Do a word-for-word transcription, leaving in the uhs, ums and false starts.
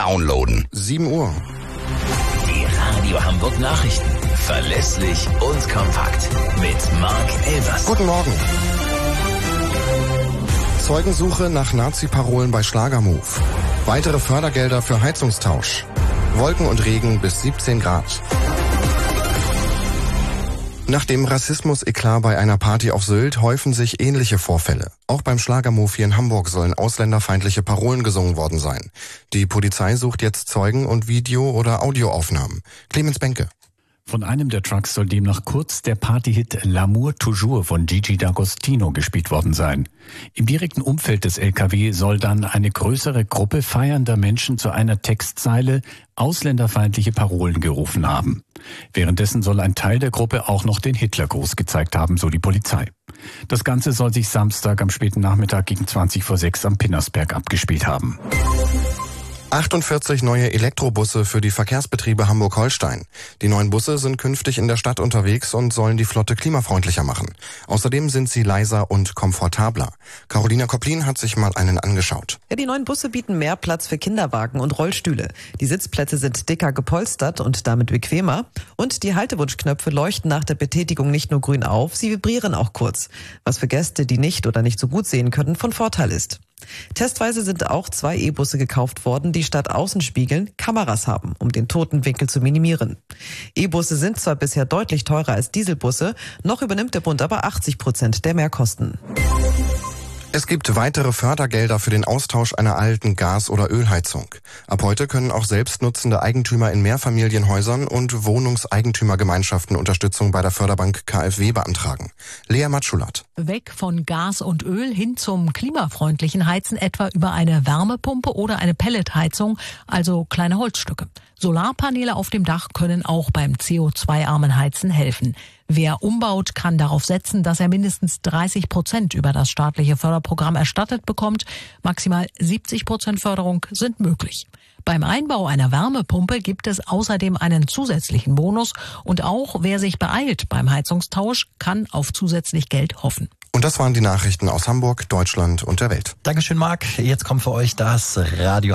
downloaden. sieben Uhr. Die Radio Hamburg Nachrichten. Verlässlich und kompakt. Mit Marc Elvers. Guten Morgen. Zeugensuche nach Nazi-Parolen bei Schlagermove. Weitere Fördergelder für Heizungstausch. Wolken und Regen bis siebzehn Grad. Nach dem Rassismus-Eklat bei einer Party auf Sylt häufen sich ähnliche Vorfälle. Auch beim Schlagermove hier in Hamburg sollen ausländerfeindliche Parolen gesungen worden sein. Die Polizei sucht jetzt Zeugen und Video- oder Audioaufnahmen. Clemens Benke. Von einem der Trucks soll demnach kurz der Partyhit L'amour toujours von Gigi D'Agostino gespielt worden sein. Im direkten Umfeld des L K W soll dann eine größere Gruppe feiernder Menschen zu einer Textzeile ausländerfeindliche Parolen gerufen haben. Währenddessen soll ein Teil der Gruppe auch noch den Hitlergruß gezeigt haben, so die Polizei. Das Ganze soll sich Samstag am späten Nachmittag gegen zwanzig vor sechs am Pinnersberg abgespielt haben. achtundvierzig neue Elektrobusse für die Verkehrsbetriebe Hamburg-Holstein. Die neuen Busse sind künftig in der Stadt unterwegs und sollen die Flotte klimafreundlicher machen. Außerdem sind sie leiser und komfortabler. Carolina Kopplin hat sich mal einen angeschaut. Ja, die neuen Busse bieten mehr Platz für Kinderwagen und Rollstühle. Die Sitzplätze sind dicker gepolstert und damit bequemer. Und die Haltewunschknöpfe leuchten nach der Betätigung nicht nur grün auf, sie vibrieren auch kurz. Was für Gäste, die nicht oder nicht so gut sehen können, von Vorteil ist. Testweise sind auch zwei E-Busse gekauft worden, die statt Außenspiegeln Kameras haben, um den toten Winkel zu minimieren. E-Busse sind zwar bisher deutlich teurer als Dieselbusse, noch übernimmt der Bund aber achtzig Prozent der Mehrkosten. Es gibt weitere Fördergelder für den Austausch einer alten Gas- oder Ölheizung. Ab heute können auch selbstnutzende Eigentümer in Mehrfamilienhäusern und Wohnungseigentümergemeinschaften Unterstützung bei der Förderbank K f W beantragen. Lea Matschulat. Weg von Gas und Öl hin zum klimafreundlichen Heizen, etwa über eine Wärmepumpe oder eine Pelletheizung, also kleine Holzstücke. Solarpaneele auf dem Dach können auch beim C O zwei armen Heizen helfen. Wer umbaut, kann darauf setzen, dass er mindestens dreißig Prozent über das staatliche Förderprogramm erstattet bekommt. Maximal siebzig Prozent Förderung sind möglich. Beim Einbau einer Wärmepumpe gibt es außerdem einen zusätzlichen Bonus. Und auch wer sich beeilt beim Heizungstausch, kann auf zusätzlich Geld hoffen. Und das waren die Nachrichten aus Hamburg, Deutschland und der Welt. Dankeschön, Marc. Jetzt kommt für euch das Radio